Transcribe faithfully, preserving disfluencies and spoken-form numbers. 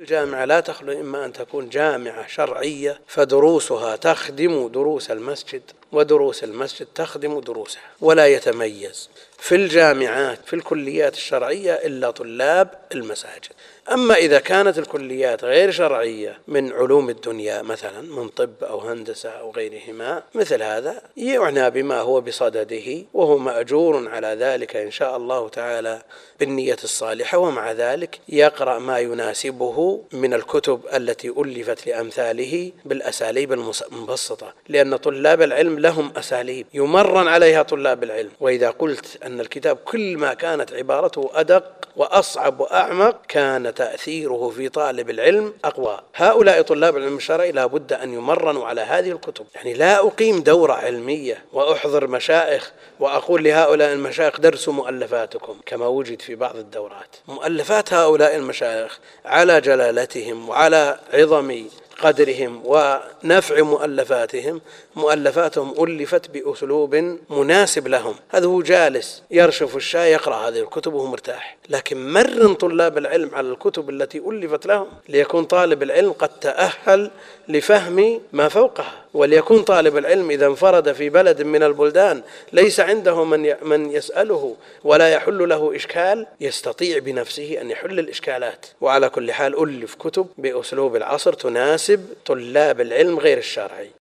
الجامعة لا تخلو إما أن تكون جامعة شرعية فدروسها تخدم دروس المسجد ودروس المسجد تخدم دروسها، ولا يتميز في الجامعات في الكليات الشرعية إلا طلاب المساجد. أما إذا كانت الكليات غير شرعية من علوم الدنيا مثلا من طب أو هندسة أو غيرهما، مثل هذا يعنى بما هو بصدده وهو مأجور على ذلك إن شاء الله تعالى بالنية الصالحة، ومع ذلك يقرأ ما يناسبه من الكتب التي ألفت لأمثاله بالأساليب المبسطة، لأن طلاب العلم لهم أساليب يمرن عليها طلاب العلم. وإذا قلت أن الكتاب كل ما كانت عبارته أدق وأصعب وأعمق كان تأثيره في طالب العلم أقوى. هؤلاء طلاب العلم الشرعي لا بد أن يمرنوا على هذه الكتب. يعني لا أقيم دورة علمية وأحضر مشايخ وأقول لهؤلاء المشايخ درسوا مؤلفاتكم كما وجد في بعض الدورات. مؤلفات هؤلاء المشايخ على جلالتهم وعلى عظم قدرهم ونفع مؤلفاتهم، مؤلفاتهم ألفت بأسلوب مناسب لهم. هذا هو جالس يرشف الشاي يقرأ هذه الكتب وهو مرتاح، لكن مرن طلاب العلم على الكتب التي ألفت لهم ليكون طالب العلم قد تأهل لفهم ما فوقها. وليكون طالب العلم إذا انفرد في بلد من البلدان ليس عنده من من يسأله ولا يحل له إشكال يستطيع بنفسه أن يحل الإشكالات. وعلى كل حال ألف كتب بأسلوب العصر تناسب طلاب العلم غير الشرعي.